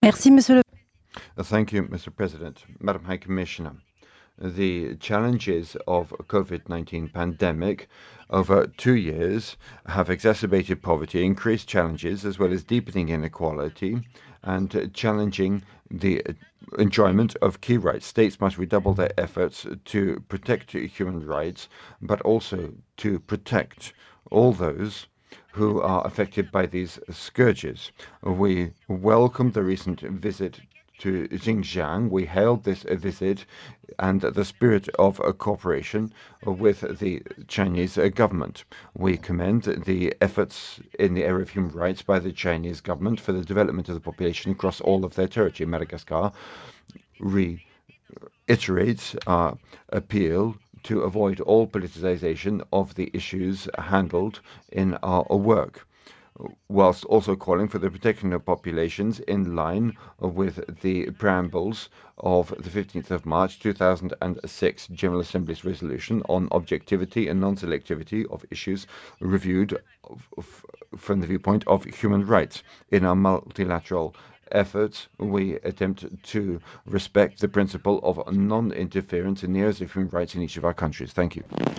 Merci, Monsieur le Thank you, Mr. President. Madam High Commissioner, the challenges of COVID-19 pandemic over 2 years have exacerbated poverty, increased challenges, as well as deepening inequality and challenging the enjoyment of key rights. States must redouble their efforts to protect human rights, but also to protect all those who are affected by these scourges. We welcome the recent visit to Xinjiang. We hailed this visit and the spirit of cooperation with the Chinese government. We commend the efforts in the area of human rights by the Chinese government for the development of the population across all of their territory. Madagascar reiterates our appeal to avoid all politicization of the issues handled in our work, whilst also calling for the protection of populations in line with the preambles of the 15th of March 2006 General Assembly's resolution on objectivity and non-selectivity of issues reviewed from the viewpoint of human rights. In our multilateral efforts, we attempt to respect the principle of non-interference in the areas of human rights in each of our countries. Thank you.